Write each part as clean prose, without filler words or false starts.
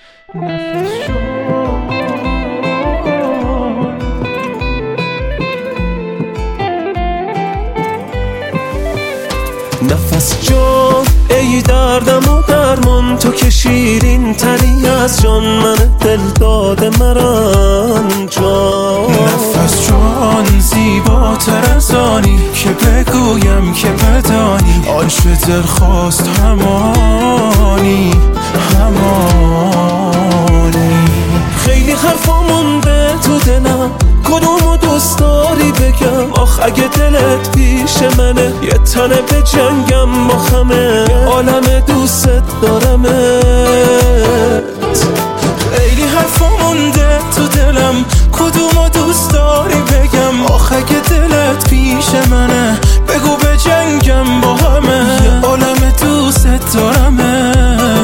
نفس جان ای دردم و درمان، تو که شیرین تری از جان، من دل داده مران جان. نفس جان زیباتر از آنی که بگویم که بدانی، آنچه دل خواست همانی همانی. خیلی حرفا مونده تو دلم، کدومو دوست داری بگم؟ آخ اگه دلت پیش منه، یه تنه به جنگم با همه، عالم دوست دارمت. خیلی حرفا مونده تو دلم، کدومو دوست داری بگم؟ آخ اگه دلت پیش منه، بگو به جنگم با همه، یه عالم دوست دارمت.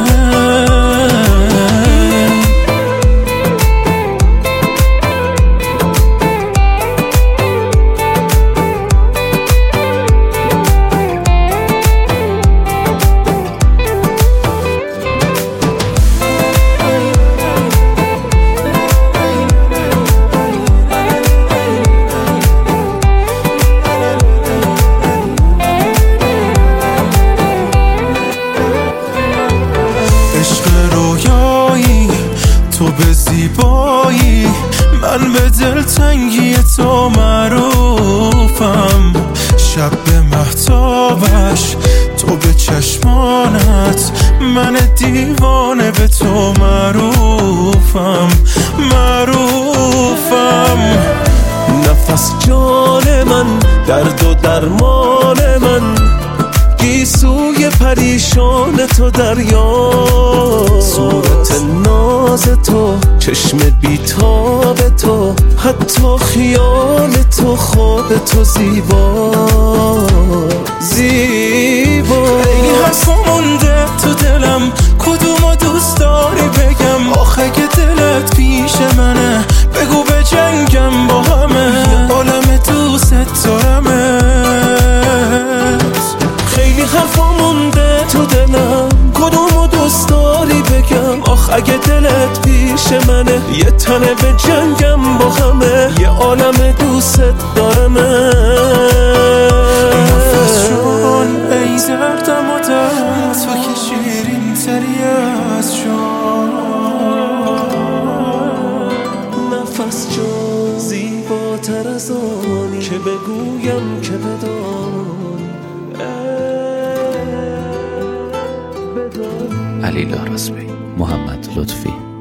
تو به زیبایی، من به دلتنگی تو معروفم. شب به مهتابش، تو به چشمانت، من دیوانه به تو معروفم معروفم. نفس جان من، درد و درمان من، گیسوی پریشان تو دریا، صورت ناز تو، چشم بیتاب تو، حتی خیال تو، خواب تو زیبا زیبا. خیلی حرفا مونده تو دلم، کدومو دوست داری بگم؟ آخه اگه دلت پیش منه، بگو به جنگم با همه، عالم دوست دارمت. خیلی حرفا مونده تو دلم، کدومو دوست داری بگم؟ آخ اگه دلت پیش منه، یه تنه به جنگم با همه، یه عالم دوست دارمت. نفس جان ای دردم و درد، تو که شیرین تری از جان. نفس جان زیباتر از آنی که بگویم که بدانی. علی لارزمی، محمد لطفی.